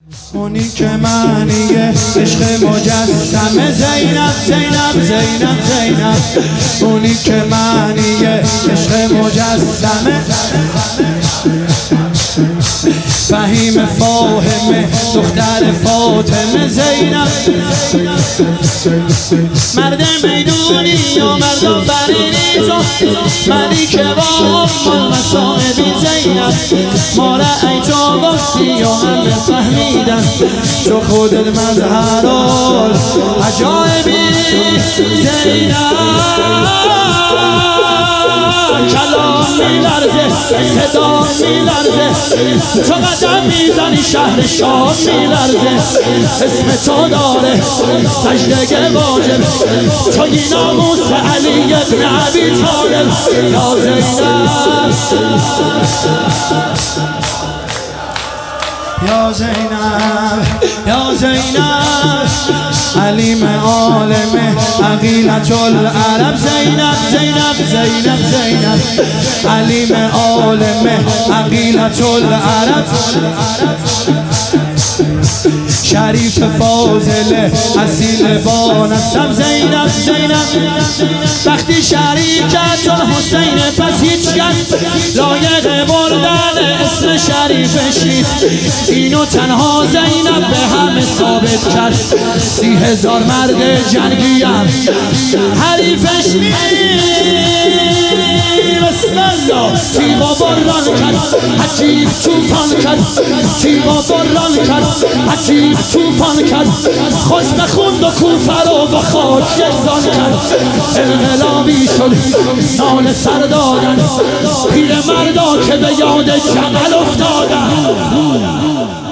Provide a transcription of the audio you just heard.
اونی که معنی عشق مجسمه زینب زینب زینب زینب اونی که معنی عشق مجسمه فهیم فاهمه دختر فاطمه زینب مرد میدونی یا مرد آفرینی تو ملیک با المصائبی زینب ما رأیت و گفتی یا همه فهمیدن تو خودت مظهر عجایبی زینب کلام میلرزه صدا میلرزه تو قدم میزنی شهر شام میلرزه اسم تو داره سجده واجب توی ناموس علی ابن ابی طالب یا زینب یا زینب یا زینب علیم عالم عقیلت العرب زینب زینب زینب زینب علیم عالم عقیلت العرب شریف فاضل اصیل با نسب زینب زینب وقتی شریکت الحسین پس هیچ کس لایق بردن اسم شریفش نیست اینو تنها زینب به همه ثابت کرد 30,000 مرد جنگیم حریفش نیست بسم الله تیغا باران کرد عجیب توفان کرد تیغا باران کرد عجیب توفان کرد خوش بخوند و کوفه رو با خاک یکسان کرد انقلابی شد نال سر دادن پیر مردا که به یاد جمل افتادن